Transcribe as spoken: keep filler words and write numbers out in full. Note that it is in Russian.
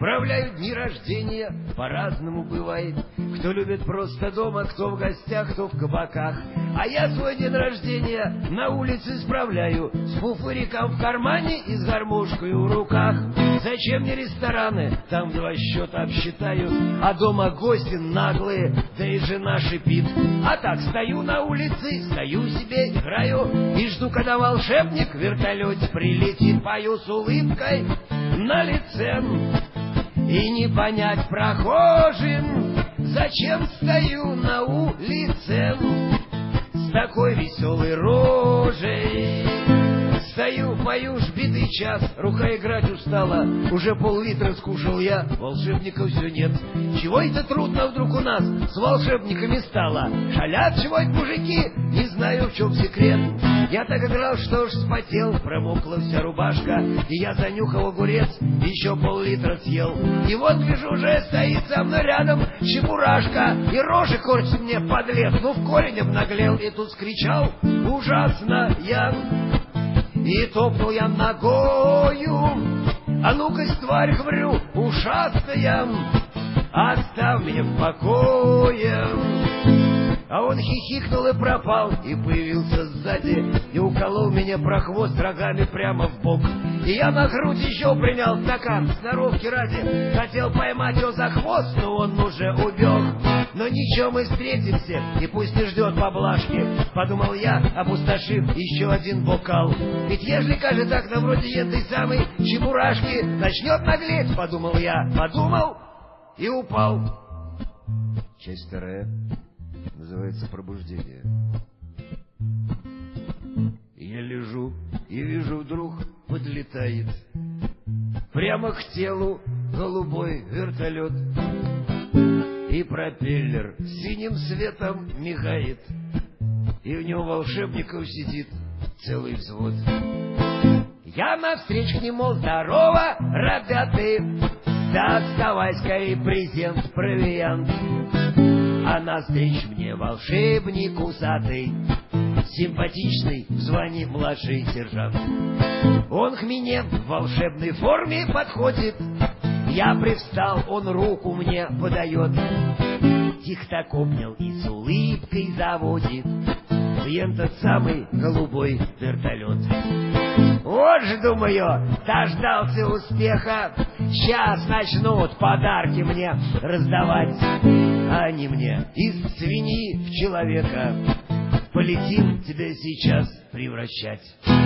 Справляют дни рождения, по-разному бывает. Кто любит просто дома, кто в гостях, кто в кабаках. А я свой день рождения на улице справляю, с фуфыриком в кармане и с гармошкой в руках. Зачем мне рестораны, там два счета обсчитаю, а дома гости наглые, да и жена шипит. А так стою на улице, стою себе, играю и жду, когда волшебник в вертолете прилетит. Пою с улыбкой на лице, и не понять прохожим, зачем стою на улице с такой веселой рожей. Стою, пою, ж битый час, рука играть устала, уже пол-литра скушал я, волшебников все нет. Чего это трудно вдруг у нас с волшебниками стало? Шалят чего-то мужики, не знаю, в чем секрет. Я так играл, что ж спотел, промокла вся рубашка, и я занюхал огурец, еще пол-литра съел. И вот, вижу, уже стоит со мной рядом чебурашка, и рожи корчит мне подлец, ну в корень обнаглел, и тут скричал ужасно я. И топнул я ногою, а ну-ка, тварь, говорю, ушастая, оставь меня в покое. А он хихикнул и пропал, и появился сзади, и уколол меня про хвост рогами прямо в бок. И я на грудь еще принял стакан, сноровки ради, хотел поймать его за хвост, но он уже убег. Но ничего, мы встретимся, и пусть не ждет поблажки, подумал я, опустошив еще один бокал. Ведь ежели, кажется, так на вроде этой самой чебурашки начнет наглеть, подумал я, подумал и упал. Часть вторая. Называется «Пробуждение». Я лежу и вижу, вдруг подлетает прямо к телу голубой вертолет, и пропеллер синим светом мигает, и у него волшебников сидит целый взвод. Я навстречу к нему: здорово, ребята, да вставай скорей, презент, провиант. А навстречу мне волшебник усатый, симпатичный, в звании младший сержант. Он к мне в волшебной форме подходит, я привстал, он руку мне подает, тихо так обнял и с улыбкой заводит в этот самый голубой вертолет. Вот же, думаю, дождался успеха, сейчас начнут подарки мне раздавать, а они мне из свиньи в человека. Полетим тебя сейчас превращать.